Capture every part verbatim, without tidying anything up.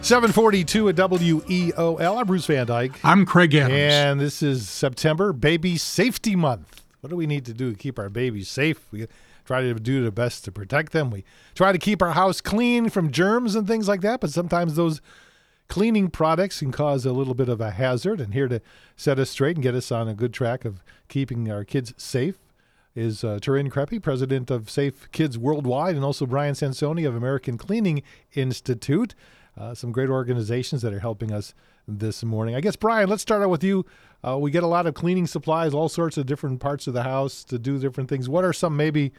seven forty-two at W E O L. I'm Bruce Van Dyke. I'm Craig Adams. And this is September, Baby Safety Month. What do we need to do to keep our babies safe? We try to do the best to protect them. We try to keep our house clean from germs and things like that, but sometimes those cleaning products can cause a little bit of a hazard. And here to set us straight and get us on a good track of keeping our kids safe is uh, Turin Crepy, president of Safe Kids Worldwide, and also Brian Sansoni of American Cleaning Institute. Uh, some great organizations that are helping us this morning. I guess, Brian, let's start out with you. Uh, we get a lot of cleaning supplies, all sorts of different parts of the house to do different things. What are some maybe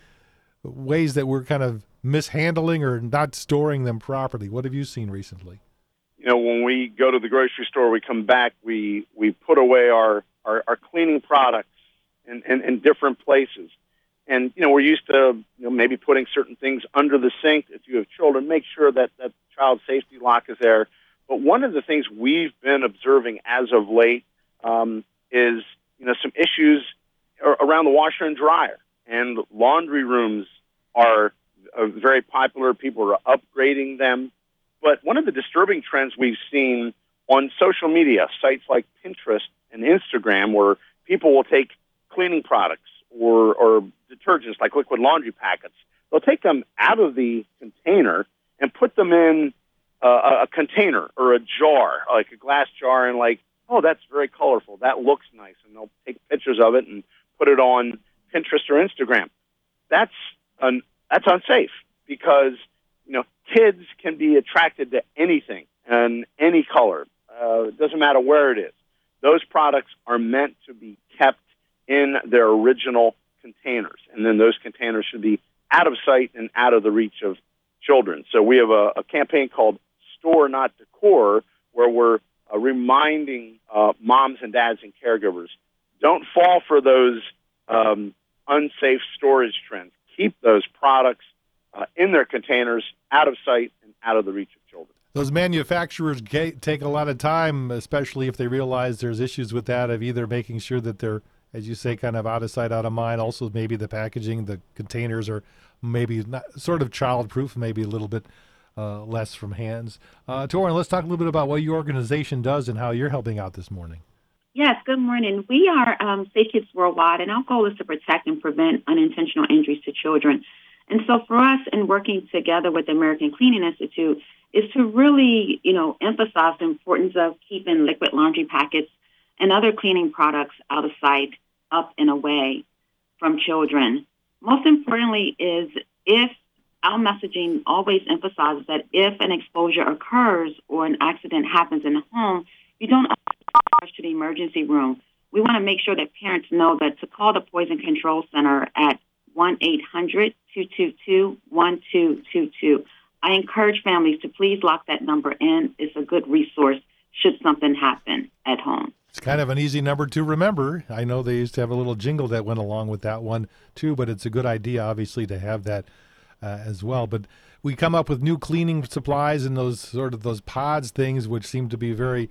ways that we're kind of mishandling or not storing them properly? What have you seen recently? You know, when we go to the grocery store, we come back, we, we put away our, our, our cleaning products in, in, in different places. And, you know, we're used to, you know, maybe putting certain things under the sink. If you have children, make sure that that child safety lock is there. But one of the things we've been observing as of late um, is, you know, some issues around the washer and dryer. And laundry rooms are uh, very popular. People are upgrading them. But one of the disturbing trends we've seen on social media, sites like Pinterest and Instagram, where people will take cleaning products or, or detergents like liquid laundry packets, they'll take them out of the container and put them in uh, a container or a jar, like a glass jar, and like, oh, that's very colorful. That looks nice. And they'll take pictures of it and put it on Pinterest or Instagram. That's un- that's unsafe because, you know, kids can be attracted to anything and any color. Uh, it doesn't matter where it is. Those products are meant to be kept in their original containers, and then those containers should be out of sight and out of the reach of children. So we have a, a campaign called Store Not Decor, where we're uh, reminding uh, moms and dads and caregivers, don't fall for those um, unsafe storage trends. Keep those products uh, in their containers, out of sight and out of the reach of children. Those manufacturers ga- take a lot of time, especially if they realize there's issues with that, of either making sure that they're, as you say, kind of out of sight, out of mind. Also, maybe the packaging, the containers are maybe not sort of child-proof, maybe a little bit uh, less from hands. Uh, Torin, let's talk a little bit about what your organization does and how you're helping out this morning. Yes, good morning. We are um, Safe Kids Worldwide, and our goal is to protect and prevent unintentional injuries to children. And so for us, in working together with the American Cleaning Institute, is to really, you know, emphasize the importance of keeping liquid laundry packets and other cleaning products out of sight, up and away from children. Most importantly is if our messaging always emphasizes that if an exposure occurs or an accident happens in the home, you don't rush to the emergency room. We want to make sure that parents know that to call the Poison Control Center at one eight hundred two two two one two two two. I encourage families to please lock that number in. It's a good resource should something happen at home. It's kind of an easy number to remember. I know they used to have a little jingle that went along with that one too, but it's a good idea, obviously, to have that uh, as well. But we come up with new cleaning supplies and those sort of those pods things, which seem to be very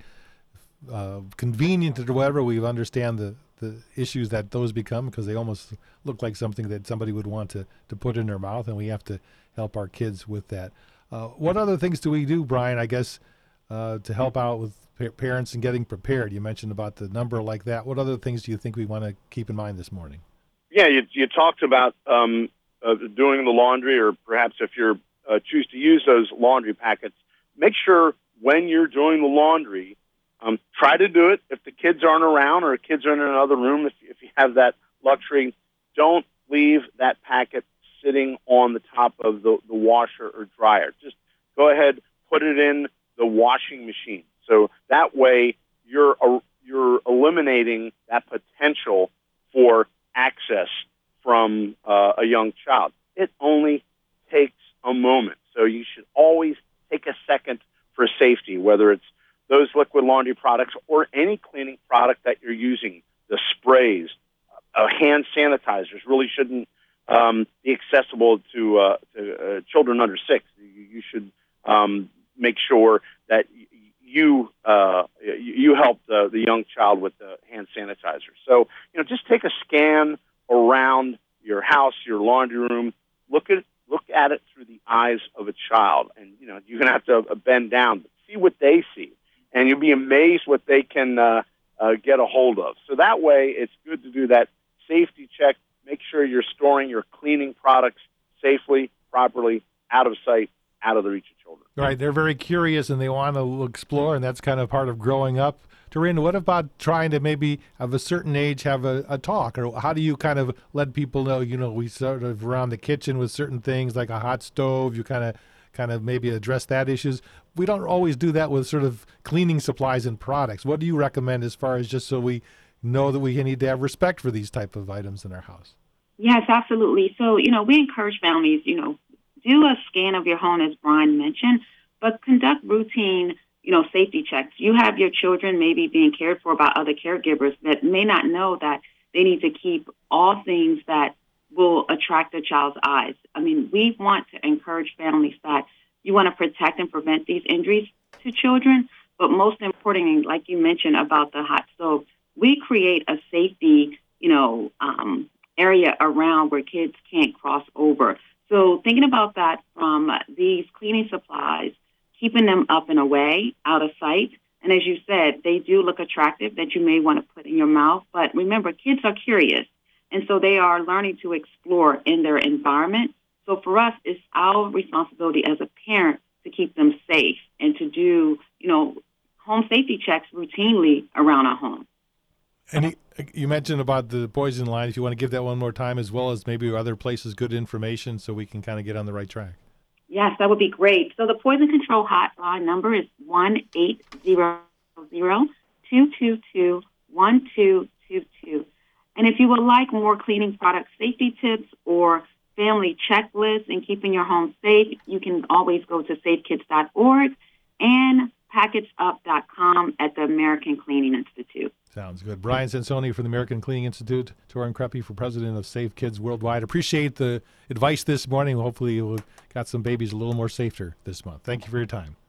uh, convenient or whatever. We understand the, the issues that those become because they almost look like something that somebody would want to, to put in their mouth, and we have to help our kids with that. Uh, what other things do we do, Brian, I guess, uh, to help out with parents and getting prepared? You mentioned about the number like that. What other things do you think we want to keep in mind this morning? Yeah, you, you talked about um, uh, doing the laundry, or perhaps if you uh, choose to use those laundry packets, make sure when you're doing the laundry, um, try to do it. If the kids aren't around or kids are in another room, if, if you have that luxury, don't leave that packet sitting on the top of the, the washer or dryer. Just go ahead, put it in the washing machine. So that way you're uh, you're eliminating that potential for access from uh, a young child. It only takes a moment. So you should always take a second for safety, whether it's those liquid laundry products or any cleaning product that you're using, the sprays, uh, hand sanitizers really shouldn't um, be accessible to, uh, to uh, children under six. You, you should um, make sure that you uh, you help the, the young child with the hand sanitizer. So, you know, just take a scan around your house, your laundry room. Look at look at it through the eyes of a child, and you know you're going to have to bend down. But see what they see, and you'll be amazed what they can uh, uh, get a hold of. So that way, it's good to do that safety check. Make sure you're storing your cleaning products safely, properly, out of sight, out of the reach of children. Right. They're very curious and they want to explore, and that's kind of part of growing up. Doreen, what about trying to maybe of a certain age have a, a talk, or how do you kind of let people know, you know, we sort of around the kitchen with certain things like a hot stove, you kind of kind of maybe address that issues. We don't always do that with sort of cleaning supplies and products. What do you recommend as far as just so we know that we need to have respect for these type of items in our house? Yes, absolutely. So, you know, we encourage families, you know, do a scan of your home, as Brian mentioned, but conduct routine, you know, safety checks. You have your children maybe being cared for by other caregivers that may not know that they need to keep all things that will attract a child's eyes. I mean, we want to encourage families that you want to protect and prevent these injuries to children, but most importantly, like you mentioned about the hot stove, we create a safety, you know, um, area around where kids can't cross over. So thinking about that from these cleaning supplies, keeping them up and away, out of sight. And as you said, they do look attractive that you may want to put in your mouth. But remember, kids are curious. And so they are learning to explore in their environment. So for us, it's our responsibility as a parent to keep them safe and to do, you know, home safety checks routinely around our home. And he, you mentioned about the poison line. If you want to give that one more time, as well as maybe other places, good information so we can kind of get on the right track. Yes, that would be great. So the poison control hotline number is one eight hundred, two two two, one two two two. And if you would like more cleaning product safety tips or family checklists and keeping your home safe, you can always go to safe kids dot org and package up dot com at the American Cleaning Institute. Sounds good. Brian Sansoni from the American Cleaning Institute, Torin Kreppe for president of Safe Kids Worldwide. Appreciate the advice this morning. Hopefully you'll got some babies a little more safer this month. Thank you for your time.